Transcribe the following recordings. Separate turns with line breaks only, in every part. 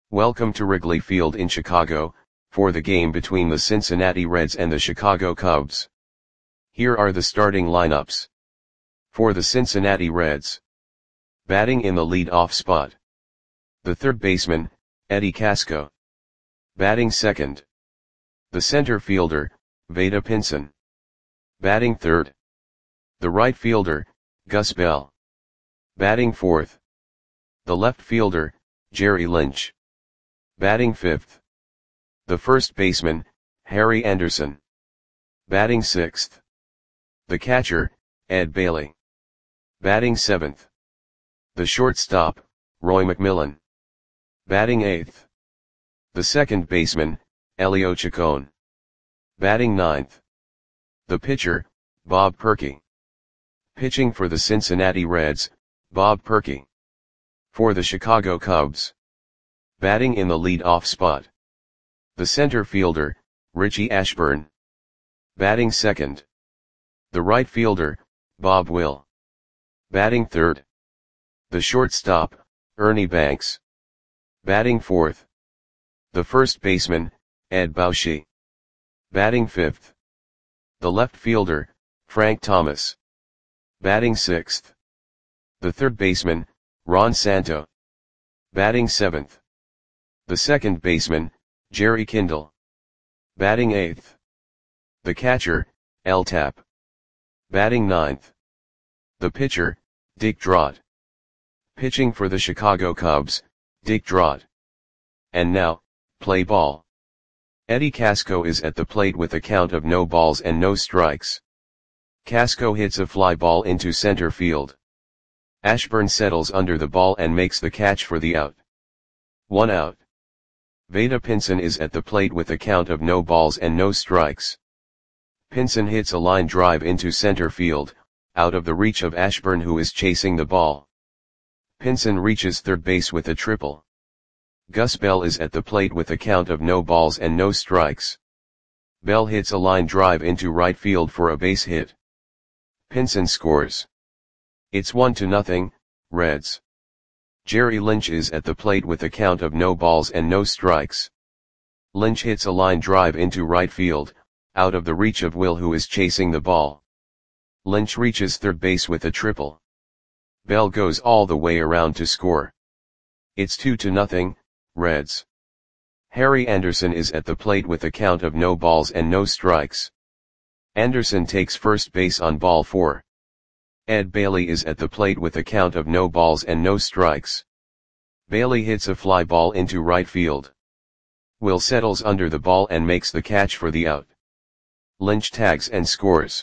Welcome to Wrigley Field in Chicago, for the game between the Cincinnati Reds and the Chicago Cubs. Here are the starting lineups. For the Cincinnati Reds. Batting in the lead-off spot. The third baseman, Eddie Casco. Batting second. The center fielder, Vada Pinson. Batting third. The right fielder, Gus Bell. Batting fourth. The left fielder, Jerry Lynch. Batting fifth. The first baseman, Harry Anderson. Batting sixth. The catcher, Ed Bailey. Batting seventh. The shortstop, Roy McMillan. Batting eighth. The second baseman, Elio Chacon. Batting ninth. The pitcher, Bob Perky. Pitching for the Cincinnati Reds, Bob Perky. For the Chicago Cubs. Batting in the lead-off spot. The center fielder, Richie Ashburn. Batting second. The right fielder, Bob Will. Batting third. The shortstop, Ernie Banks. Batting fourth. The first baseman, Ed Bauschy. Batting fifth. The left fielder, Frank Thomas. Batting sixth. The third baseman, Ron Santo. Batting seventh. The second baseman, Jerry Kindle. Batting eighth. The catcher, El Tap. Batting ninth. The pitcher, Dick Drott. Pitching for the Chicago Cubs, Dick Drott. And now, play ball. Eddie Casco is at the plate with a count of no balls and no strikes. Casco hits a fly ball into center field. Ashburn settles under the ball and makes the catch for the out. 1 out. Vada Pinson is at the plate with a count of no balls and no strikes. Pinson hits a line drive into center field, out of the reach of Ashburn, who is chasing the ball. Pinson reaches third base with a triple. Gus Bell is at the plate with a count of no balls and no strikes. Bell hits a line drive into right field for a base hit. Pinson scores. It's 1-0, Reds. Jerry Lynch is at the plate with a count of no balls and no strikes. Lynch hits a line drive into right field, out of the reach of Will, who is chasing the ball. Lynch reaches third base with a triple. Bell goes all the way around to score. It's 2-0, Reds. Harry Anderson is at the plate with a count of no balls and no strikes. Anderson takes first base on ball 4. Ed Bailey is at the plate with a count of no balls and no strikes. Bailey hits a fly ball into right field. Will settles under the ball and makes the catch for the out. Lynch tags and scores.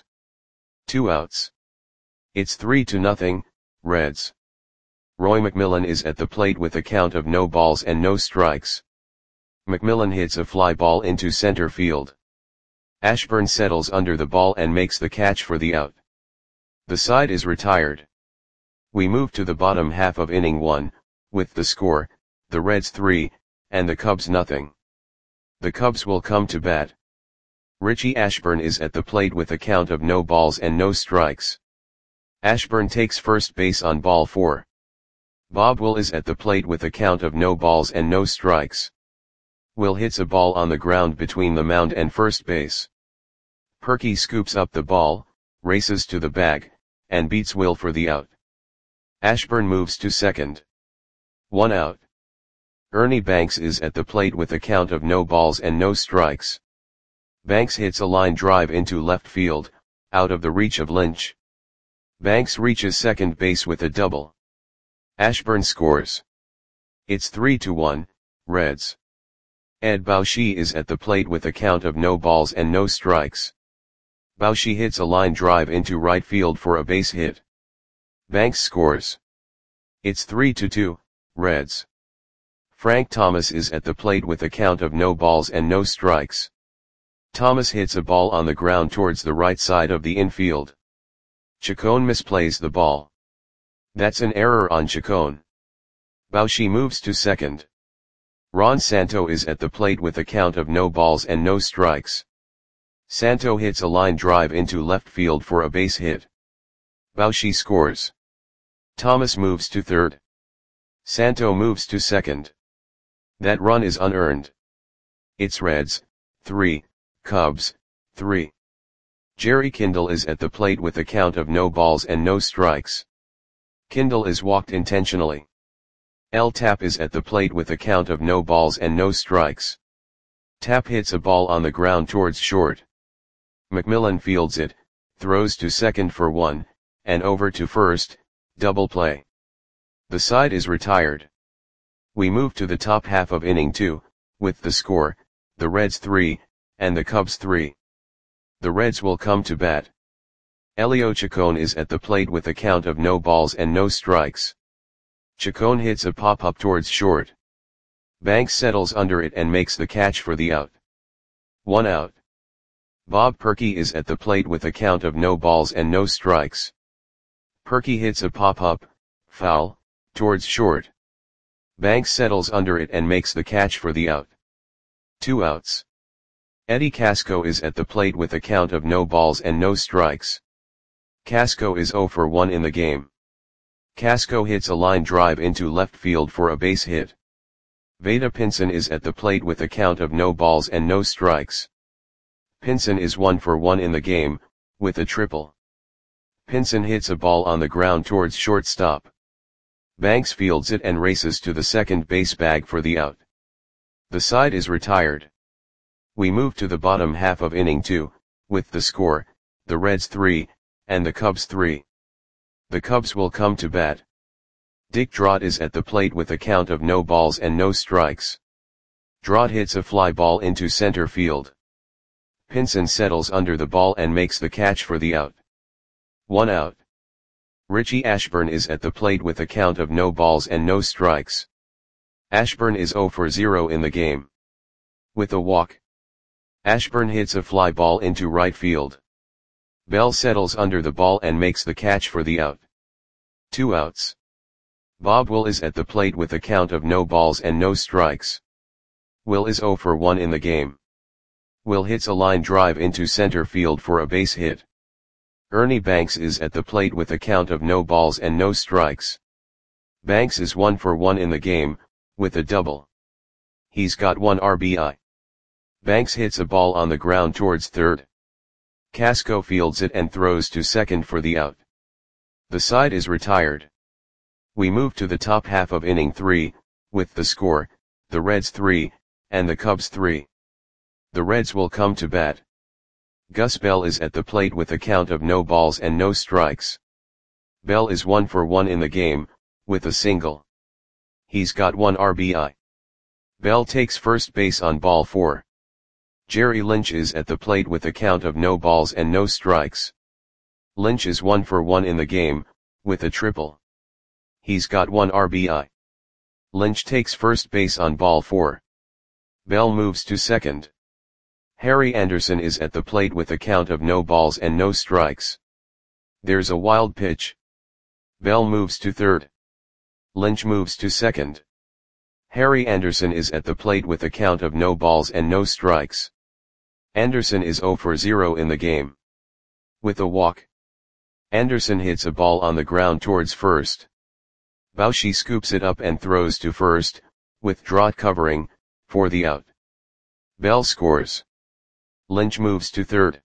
2 outs. It's 3-0, Reds. Roy McMillan is at the plate with a count of no balls and no strikes. McMillan hits a fly ball into center field. Ashburn settles under the ball and makes the catch for the out. The side is retired. We move to the bottom half of inning 1, with the score, the Reds 3, and the Cubs nothing. The Cubs will come to bat. Richie Ashburn is at the plate with a count of no balls and no strikes. Ashburn takes first base on ball 4. Bob Will is at the plate with a count of no balls and no strikes. Will hits a ball on the ground between the mound and first base. Perky scoops up the ball, races to the bag, and beats Will for the out. Ashburn moves to second. 1 out. Ernie Banks is at the plate with a count of no balls and no strikes. Banks hits a line drive into left field, out of the reach of Lynch. Banks reaches second base with a double. Ashburn scores. It's 3-1, Reds. Ed Bauschy is at the plate with a count of no balls and no strikes. Bauschy hits a line drive into right field for a base hit. Banks scores. It's 3-2, Reds. Frank Thomas is at the plate with a count of no balls and no strikes. Thomas hits a ball on the ground towards the right side of the infield. Chacon misplays the ball. That's an error on Chacon. Bauschy moves to second. Ron Santo is at the plate with a count of no balls and no strikes. Santo hits a line drive into left field for a base hit. Bauschy scores. Thomas moves to third. Santo moves to second. That run is unearned. It's Reds, 3, Cubs, 3. Jerry Kindle is at the plate with a count of no balls and no strikes. Kindle is walked intentionally. L. Tap is at the plate with a count of no balls and no strikes. Tap hits a ball on the ground towards short. McMillan fields it, throws to second for 1, and over to first, double play. The side is retired. We move to the top half of inning 2, with the score, the Reds 3, and the Cubs 3. The Reds will come to bat. Elio Chacon is at the plate with a count of no balls and no strikes. Chacon hits a pop-up towards short. Banks settles under it and makes the catch for the out. 1 out. Bob Perky is at the plate with a count of no balls and no strikes. Perky hits a pop-up, foul, towards short. Banks settles under it and makes the catch for the out. 2 outs. Eddie Casco is at the plate with a count of no balls and no strikes. Casco is 0 for 1 in the game. Casco hits a line drive into left field for a base hit. Vada Pinson is at the plate with a count of no balls and no strikes. Pinson is 1 for 1 in the game, with a triple. Pinson hits a ball on the ground towards shortstop. Banks fields it and races to the second base bag for the out. The side is retired. We move to the bottom half of inning 2, with the score, the Reds 3, and the Cubs 3. The Cubs will come to bat. Dick Drott is at the plate with a count of no balls and no strikes. Drott hits a fly ball into center field. Pinson settles under the ball and makes the catch for the out. 1 out. Richie Ashburn is at the plate with a count of no balls and no strikes. Ashburn is 0 for 0 in the game. With a walk. Ashburn hits a fly ball into right field. Bell settles under the ball and makes the catch for the out. 2 outs. Bob Will is at the plate with a count of no balls and no strikes. Will is 0 for 1 in the game. Will hits a line drive into center field for a base hit. Ernie Banks is at the plate with a count of no balls and no strikes. Banks is 1 for 1 in the game, with a double. He's got 1 RBI. Banks hits a ball on the ground towards third. Casco fields it and throws to second for the out. The side is retired. We move to the top half of inning 3, with the score, the Reds 3, and the Cubs 3. The Reds will come to bat. Gus Bell is at the plate with a count of no balls and no strikes. Bell is 1 for 1 in the game, with a single. He's got 1 RBI. Bell takes first base on ball 4. Jerry Lynch is at the plate with a count of no balls and no strikes. Lynch is 1 for 1 in the game, with a triple. He's got 1 RBI. Lynch takes first base on ball 4. Bell moves to second. Harry Anderson is at the plate with a count of no balls and no strikes. There's a wild pitch. Bell moves to third. Lynch moves to second. Harry Anderson is at the plate with a count of no balls and no strikes. Anderson is 0 for 0 in the game. With a walk. Anderson hits a ball on the ground towards first. Bauchi scoops it up and throws to first, with Drott covering, for the out. Bell scores. Lynch moves to third.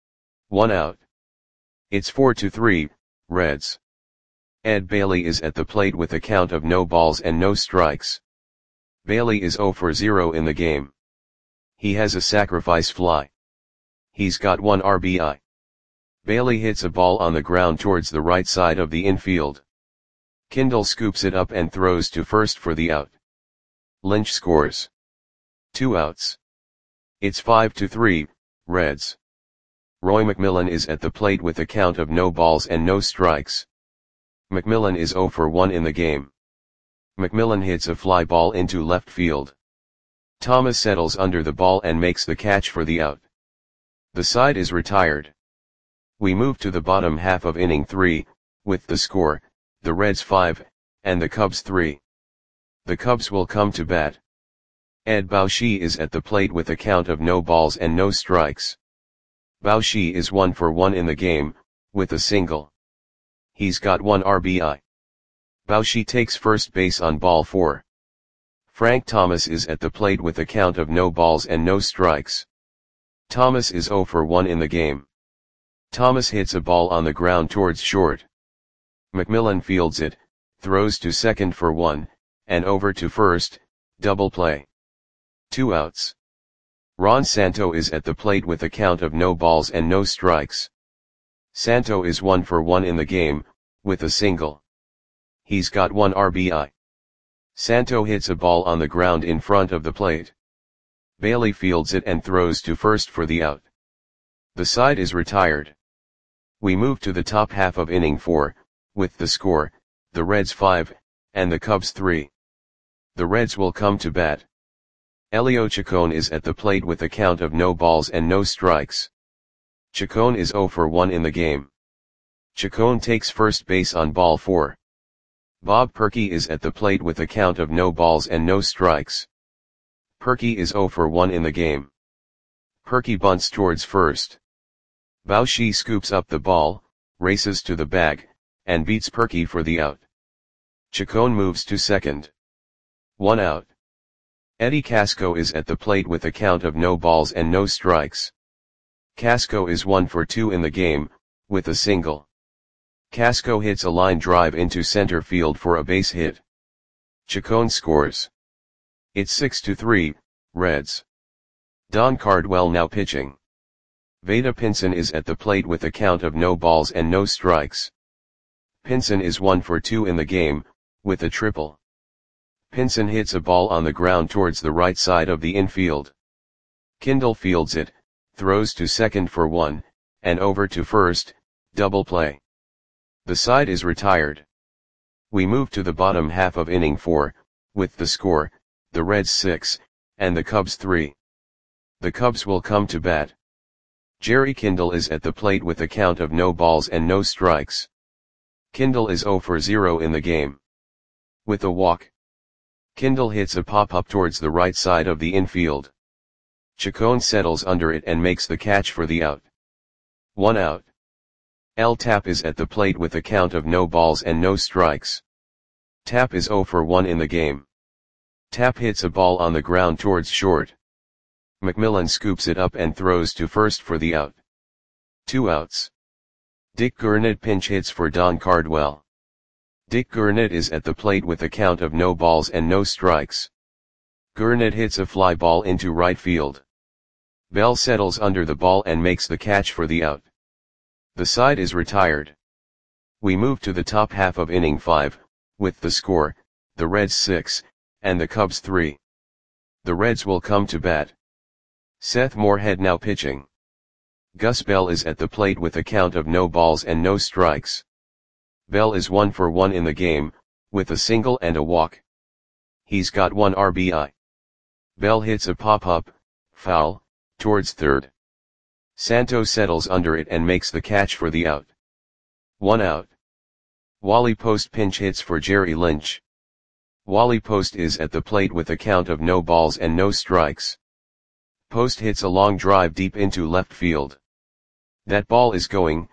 1 out. It's 4-3, Reds. Ed Bailey is at the plate with a count of no balls and no strikes. Bailey is 0 for 0 in the game. He has a sacrifice fly. He's got 1 RBI. Bailey hits a ball on the ground towards the right side of the infield. Kindle scoops it up and throws to first for the out. Lynch scores. 2 outs. It's 5-3, Reds. Roy McMillan is at the plate with a count of no balls and no strikes. McMillan is 0 for 1 in the game. McMillan hits a fly ball into left field. Thomas settles under the ball and makes the catch for the out. The side is retired. We move to the bottom half of inning 3, with the score, the Reds 5, and the Cubs 3. The Cubs will come to bat. Ed Bauchi is at the plate with a count of no balls and no strikes. Bauchi is 1 for 1 in the game, with a single. He's got 1 RBI. Bauchi takes first base on ball 4. Frank Thomas is at the plate with a count of no balls and no strikes. Thomas is 0 for 1 in the game. Thomas hits a ball on the ground towards short. McMillan fields it, throws to second for 1, and over to first, double play. 2 outs. Ron Santo is at the plate with a count of no balls and no strikes. Santo is 1 for 1 in the game, with a single. He's got 1 RBI. Santo hits a ball on the ground in front of the plate. Bailey fields it and throws to first for the out. The side is retired. We move to the top half of inning 4, with the score, the Reds 5, and the Cubs 3. The Reds will come to bat. Elio Chacon is at the plate with a count of no balls and no strikes. Chacon is 0 for 1 in the game. Chacon takes first base on ball 4. Bob Perky is at the plate with a count of no balls and no strikes. Perky is 0 for 1 in the game. Perky bunts towards first. Baushi scoops up the ball, races to the bag, and beats Perky for the out. Chacon moves to second. 1 out. Eddie Casco is at the plate with a count of no balls and no strikes. Casco is 1 for 2 in the game, with a single. Casco hits a line drive into center field for a base hit. Chacon scores. It's 6-3, Reds. Don Cardwell now pitching. Vada Pinson is at the plate with a count of no balls and no strikes. Pinson is 1 for 2 in the game, with a triple. Pinson hits a ball on the ground towards the right side of the infield. Kindle fields it, throws to second for 1, and over to first, double play. The side is retired. We move to the bottom half of inning 4, with the score, the Reds 6, and the Cubs 3. The Cubs will come to bat. Jerry Kindle is at the plate with a count of no balls and no strikes. Kindle is 0 for 0 in the game. With a walk. Kindle hits a pop-up towards the right side of the infield. Chacon settles under it and makes the catch for the out. 1 out. El Tap is at the plate with a count of no balls and no strikes. Tap is 0 for 1 in the game. Tap hits a ball on the ground towards short. McMillan scoops it up and throws to first for the out. 2 outs. Dick Gurnett pinch hits for Don Cardwell. Dick Gurnett is at the plate with a count of no balls and no strikes. Gurnett hits a fly ball into right field. Bell settles under the ball and makes the catch for the out. The side is retired. We move to the top half of inning 5, with the score, the Reds 6, and the Cubs 3. The Reds will come to bat. Seth Moorhead now pitching. Gus Bell is at the plate with a count of no balls and no strikes. Bell is 1 for 1 in the game, with a single and a walk. He's got 1 RBI. Bell hits a pop-up, foul, towards third. Santo settles under it and makes the catch for the out. 1 out. Wally Post pinch hits for Jerry Lynch. Wally Post is at the plate with a count of no balls and no strikes. Post hits a long drive deep into left field. That ball is gone.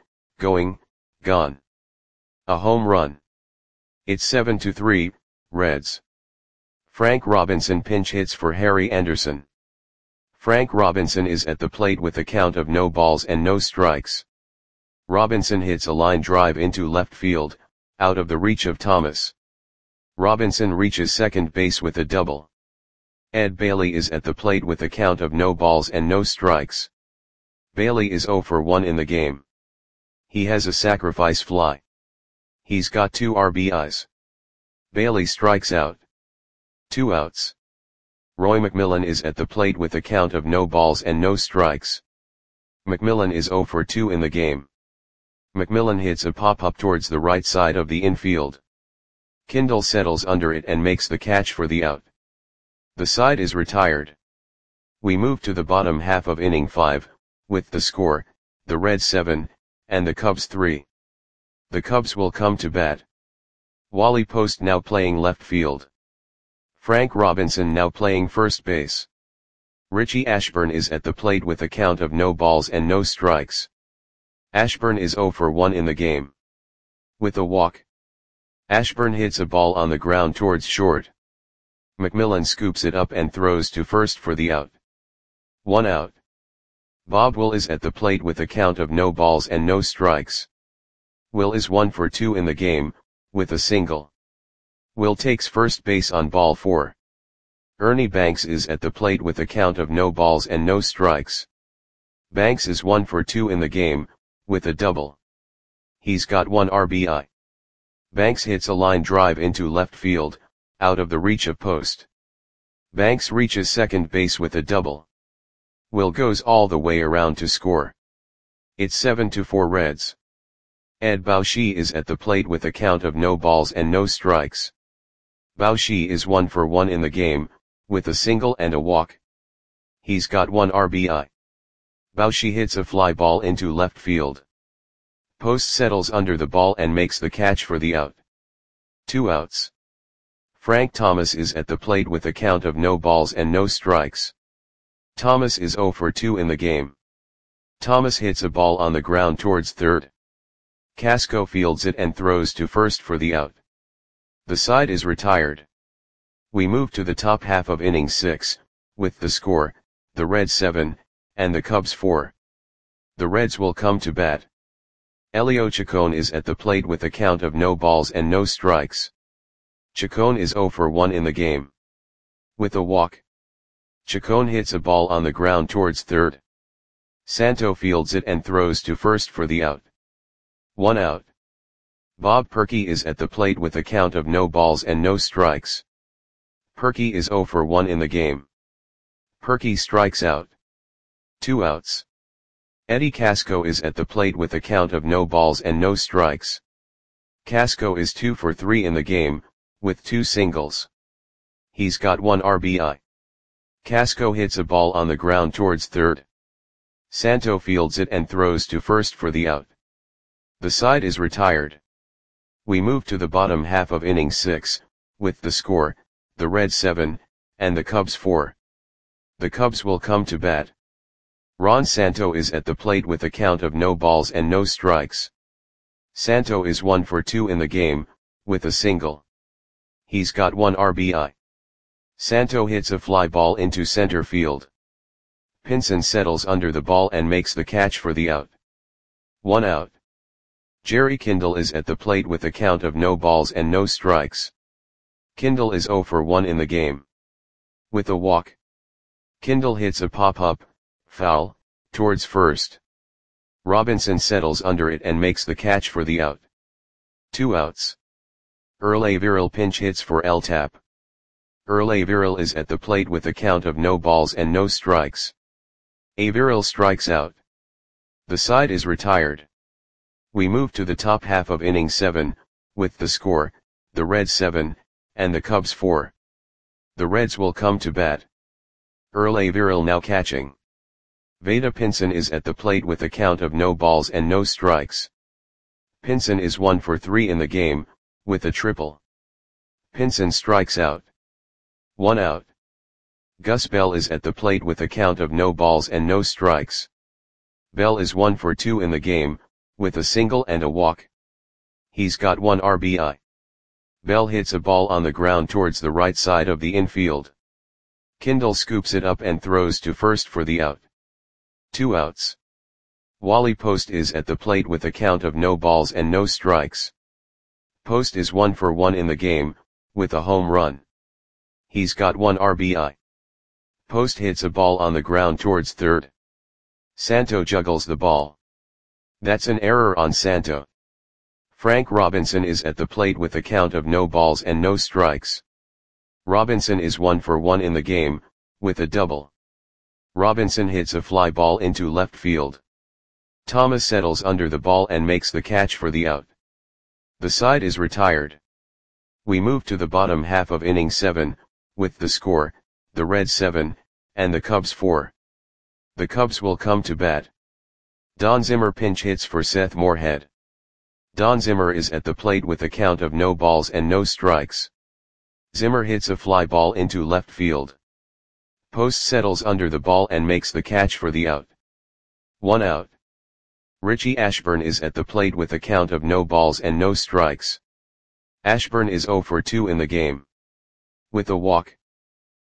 A home run. It's 7-3, Reds. Frank Robinson pinch hits for Harry Anderson. Frank Robinson is at the plate with a count of no balls and no strikes. Robinson hits a line drive into left field, out of the reach of Thomas. Robinson reaches second base with a double. Ed Bailey is at the plate with a count of no balls and no strikes. Bailey is 0 for 1 in the game. He has a sacrifice fly. He's got 2 RBIs. Bailey strikes out. 2 outs. Roy McMillan is at the plate with a count of no balls and no strikes. McMillan is 0 for 2 in the game. McMillan hits a pop-up towards the right side of the infield. Kindle settles under it and makes the catch for the out. The side is retired. We move to the bottom half of inning 5, with the score, the Reds 7, and the Cubs 3. The Cubs will come to bat. Wally Post now playing left field. Frank Robinson now playing first base. Richie Ashburn is at the plate with a count of no balls and no strikes. Ashburn is 0 for 1 in the game. With a walk. Ashburn hits a ball on the ground towards short. McMillan scoops it up and throws to first for the out. 1 out. Bob Will is at the plate with a count of no balls and no strikes. Will is 1 for 2 in the game, with a single. Will takes first base on ball 4. Ernie Banks is at the plate with a count of no balls and no strikes. Banks is 1 for 2 in the game, with a double. He's got 1 RBI. Banks hits a line drive into left field, out of the reach of post. Banks reaches second base with a double. Will goes all the way around to score. It's 7-4 Reds. Ed Baushi is at the plate with a count of no balls and no strikes. Baushi is 1 for 1 in the game, with a single and a walk. He's got 1 RBI. Baushi hits a fly ball into left field. Post settles under the ball and makes the catch for the out. 2 outs. Frank Thomas is at the plate with a count of no balls and no strikes. Thomas is 0 for 2 in the game. Thomas hits a ball on the ground towards third. Casco fields it and throws to first for the out. The side is retired. We move to the top half of inning 6, with the score, the Reds 7, and the Cubs 4. The Reds will come to bat. Elio Chacon is at the plate with a count of no balls and no strikes. Chacon is 0 for 1 in the game. With a walk. Chacon hits a ball on the ground towards third. Santo fields it and throws to first for the out. 1 out. Bob Perky is at the plate with a count of no balls and no strikes. Perky is 0 for 1 in the game. Perky strikes out. 2 outs. Eddie Casco is at the plate with a count of no balls and no strikes. Casco is 2 for 3 in the game, with 2 singles. He's got 1 RBI. Casco hits a ball on the ground towards third. Santo fields it and throws to first for the out. The side is retired. We move to the bottom half of inning 6, with the score, the Reds 7, and the Cubs 4. The Cubs will come to bat. Ron Santo is at the plate with a count of no balls and no strikes. Santo is 1 for 2 in the game, with a single. He's got 1 RBI. Santo hits a fly ball into center field. Pinson settles under the ball and makes the catch for the out. 1 out. Jerry Kindle is at the plate with a count of no balls and no strikes. Kindle is 0 for 1 in the game. With a walk. Kindle hits a pop-up, foul, towards first. Robinson settles under it and makes the catch for the out. 2 outs. Earl Averill pinch hits for L-Tap. Earl Averill is at the plate with a count of no balls and no strikes. Averill strikes out. The side is retired. We move to the top half of inning 7, with the score, the Reds 7, and the Cubs 4. The Reds will come to bat. Earl Averill now catching. Vada Pinson is at the plate with a count of no balls and no strikes. Pinson is 1 for 3 in the game, with a triple. Pinson strikes out. 1 out. Gus Bell is at the plate with a count of no balls and no strikes. Bell is 1 for 2 in the game, with a single and a walk. He's got 1 RBI. Bell hits a ball on the ground towards the right side of the infield. Kindle scoops it up and throws to first for the out. 2 outs. Wally Post is at the plate with a count of no balls and no strikes. Post is 1 for 1 in the game, with a home run. He's got 1 RBI. Post hits a ball on the ground towards third. Santo juggles the ball. That's an error on Santo. Frank Robinson is at the plate with a count of no balls and no strikes. Robinson is 1 for 1 in the game, with a double. Robinson hits a fly ball into left field. Thomas settles under the ball and makes the catch for the out. The side is retired. We move to the bottom half of inning 7, with the score, the Reds 7, and the Cubs 4. The Cubs will come to bat. Don Zimmer pinch hits for Seth Moorhead. Don Zimmer is at the plate with a count of no balls and no strikes. Zimmer hits a fly ball into left field. Post settles under the ball and makes the catch for the out. 1 out. Richie Ashburn is at the plate with a count of no balls and no strikes. Ashburn is 0 for 2 in the game. With a walk.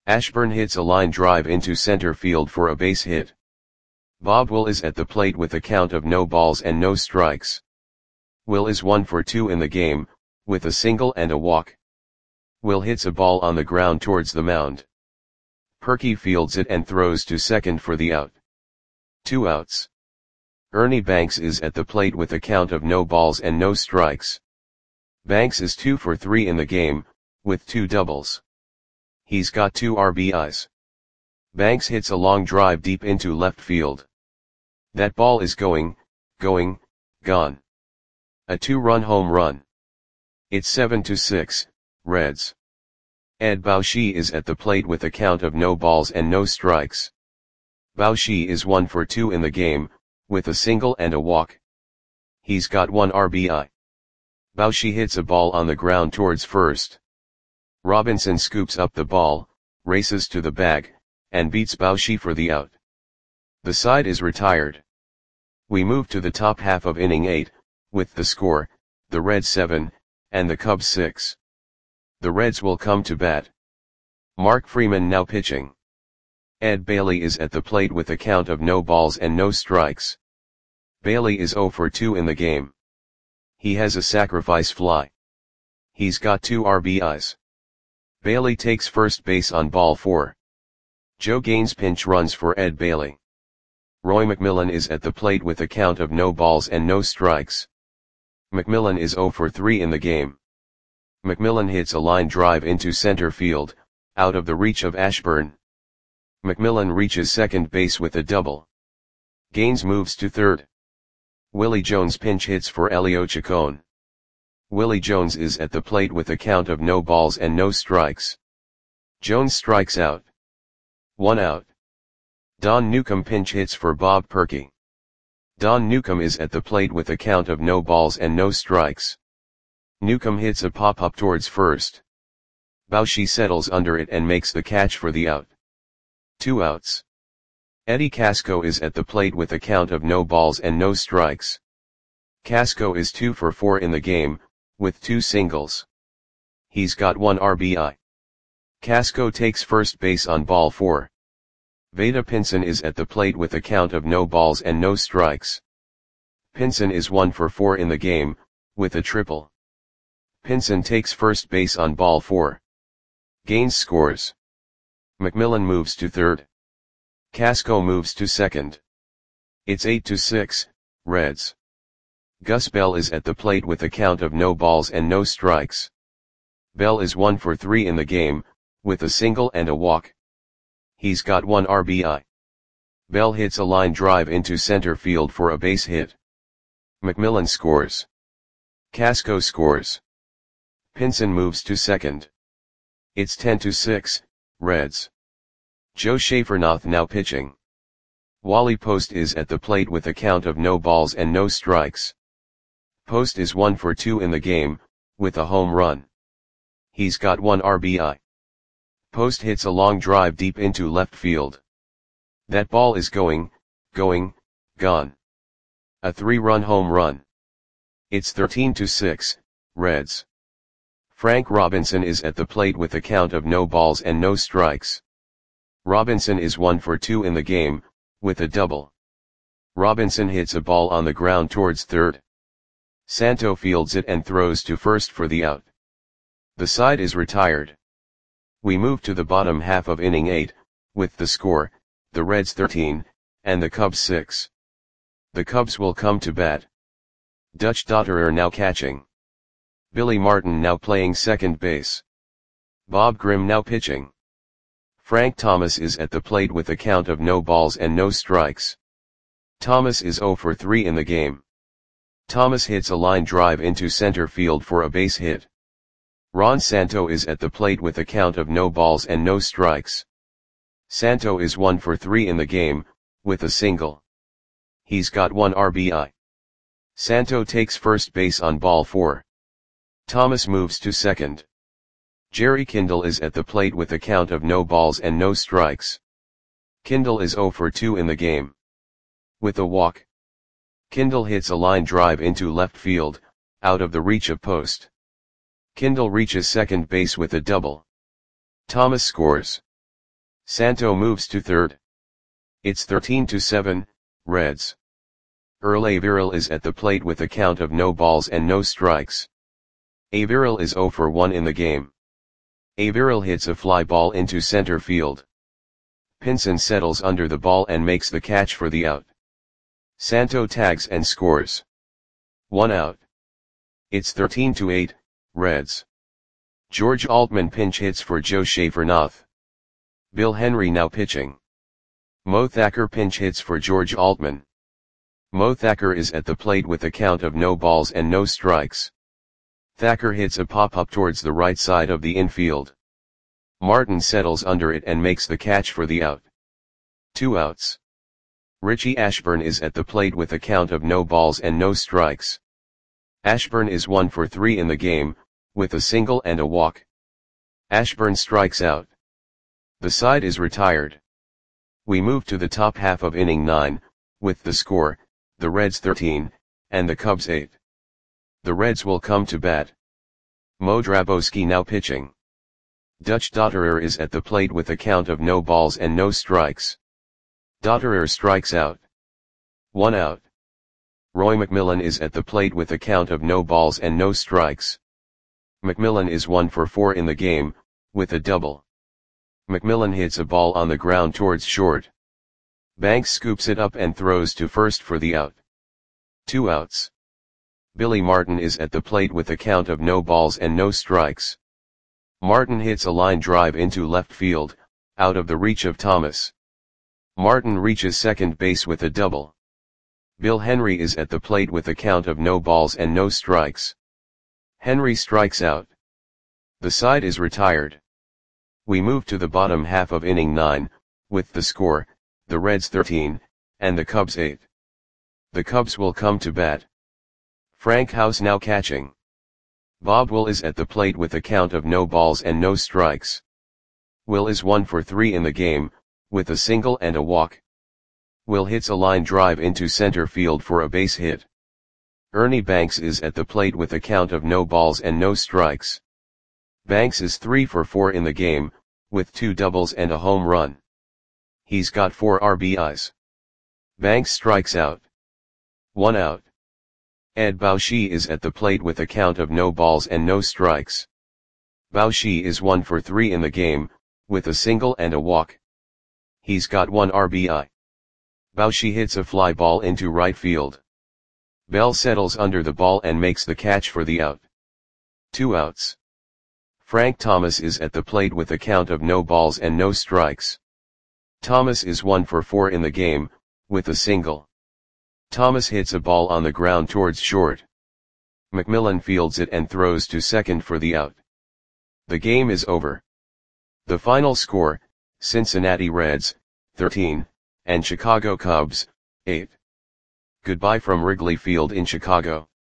Ashburn hits a line drive into center field for a base hit. Bob Will is at the plate with a count of no balls and no strikes. Will is 1 for 2 in the game, with a single and a walk. Will hits a ball on the ground towards the mound. Perky fields it and throws to second for the out. 2 outs. Ernie Banks is at the plate with a count of no balls and no strikes. Banks is 2 for 3 in the game, with 2 doubles. He's got 2 RBIs. Banks hits a long drive deep into left field. That ball is going, gone. A 2-run home run. It's 7-6, Reds. Ed Bauschy is at the plate with a count of no balls and no strikes. Bauschy is 1 for 2 in the game, with a single and a walk. He's got 1 RBI. Bauschy hits a ball on the ground towards first. Robinson scoops up the ball, races to the bag, and beats Bauschy for the out. The side is retired. We move to the top half of inning 8, with the score, the Reds 7, and the Cubs 6. The Reds will come to bat. Mark Freeman now pitching. Ed Bailey is at the plate with a count of no balls and no strikes. Bailey is 0 for 2 in the game. He has a sacrifice fly. He's got 2 RBIs. Bailey takes first base on ball 4. Joe Gaines pinch runs for Ed Bailey. Roy McMillan is at the plate with a count of no balls and no strikes. McMillan is 0 for 3 in the game. McMillan hits a line drive into center field, out of the reach of Ashburn. McMillan reaches second base with a double. Gaines moves to third. Willie Jones pinch hits for Elio Chacon. Willie Jones is at the plate with a count of no balls and no strikes. Jones strikes out. 1 out. Don Newcomb pinch hits for Bob Perky. Don Newcomb is at the plate with a count of no balls and no strikes. Newcomb hits a pop-up towards first. Bauschy settles under it and makes the catch for the out. 2 outs. Eddie Casco is at the plate with a count of no balls and no strikes. Casco is 2 for 4 in the game, with 2 singles. He's got 1 RBI. Casco takes first base on ball 4. Vada Pinson is at the plate with a count of no balls and no strikes. Pinson is 1 for 4 in the game, with a triple. Pinson takes first base on ball 4. Gaines scores. McMillan moves to third. Casco moves to second. It's 8-6, Reds. Gus Bell is at the plate with a count of no balls and no strikes. Bell is 1 for 3 in the game, with a single and a walk. He's got 1 RBI. Bell hits a line drive into center field for a base hit. McMillan scores. Casco scores. Pinson moves to second. It's 10-6, Reds. Joe Schaefernoth now pitching. Wally Post is at the plate with a count of no balls and no strikes. Post is 1 for 2 in the game, with a home run. He's got 1 RBI. Post hits a long drive deep into left field. That ball is going, gone. A 3-run home run. It's 13-6, Reds. Frank Robinson is at the plate with a count of no balls and no strikes. Robinson is 1 for 2 in the game, with a double. Robinson hits a ball on the ground towards third. Santo fields it and throws to first for the out. The side is retired. We move to the bottom half of inning 8, with the score, the Reds 13, and the Cubs 6. The Cubs will come to bat. Dutch Dotterer now catching. Billy Martin now playing second base. Bob Grimm now pitching. Frank Thomas is at the plate with a count of no balls and no strikes. Thomas is 0 for 3 in the game. Thomas hits a line drive into center field for a base hit. Ron Santo is at the plate with a count of no balls and no strikes. Santo is 1 for 3 in the game, with a single. He's got 1 RBI. Santo takes first base on ball 4. Thomas moves to second. Jerry Kindle is at the plate with a count of no balls and no strikes. Kindle is 0 for 2 in the game. With a walk. Kindle hits a line drive into left field, out of the reach of Post. Kindle reaches second base with a double. Thomas scores. Santo moves to third. It's 13-7, Reds. Earl Averill is at the plate with a count of no balls and no strikes. Averill is 0 for 1 in the game. Averill hits a fly ball into center field. Pinson settles under the ball and makes the catch for the out. Santo tags and scores. 1 out. It's 13-8, Reds. George Altman pinch hits for Joe Schaefer-Nath. Bill Henry now pitching. Mo Thacker pinch hits for George Altman. Mo Thacker is at the plate with a count of no balls and no strikes. Thacker hits a pop-up towards the right side of the infield. Martin settles under it and makes the catch for the out. 2 outs. Richie Ashburn is at the plate with a count of no balls and no strikes. Ashburn is 1 for 3 in the game, with a single and a walk. Ashburn strikes out. The side is retired. We move to the top half of inning 9, with the score, the Reds 13, and the Cubs 8. The Reds will come to bat. Mo Drabowski now pitching. Dutch Dotterer is at the plate with a count of no balls and no strikes. Dotterer strikes out. 1 out. Roy McMillan is at the plate with a count of no balls and no strikes. McMillan is 1 for 4 in the game, with a double. McMillan hits a ball on the ground towards short. Banks scoops it up and throws to first for the out. 2 outs. Billy Martin is at the plate with a count of no balls and no strikes. Martin hits a line drive into left field, out of the reach of Thomas. Martin reaches second base with a double. Bill Henry is at the plate with a count of no balls and no strikes. Henry strikes out. The side is retired. We move to the bottom half of inning 9, with the score, the Reds 13, and the Cubs 8. The Cubs will come to bat. Frank House now catching. Bob Will is at the plate with a count of no balls and no strikes. Will is 1 for 3 in the game, with a single and a walk. Will hits a line drive into center field for a base hit. Ernie Banks is at the plate with a count of no balls and no strikes. Banks is 3 for 4 in the game, with 2 doubles and a home run. He's got 4 RBIs. Banks strikes out. 1 out. Ed Bauschy is at the plate with a count of no balls and no strikes. Bauschy is 1 for 3 in the game, with a single and a walk. He's got 1 RBI. Bauschy hits a fly ball into right field. Bell settles under the ball and makes the catch for the out. 2 outs. Frank Thomas is at the plate with a count of no balls and no strikes. Thomas is 1 for 4 in the game, with a single. Thomas hits a ball on the ground towards short. McMillan fields it and throws to second for the out. The game is over. The final score, Cincinnati Reds, 13, and Chicago Cubs, 8. Goodbye from Wrigley Field in Chicago.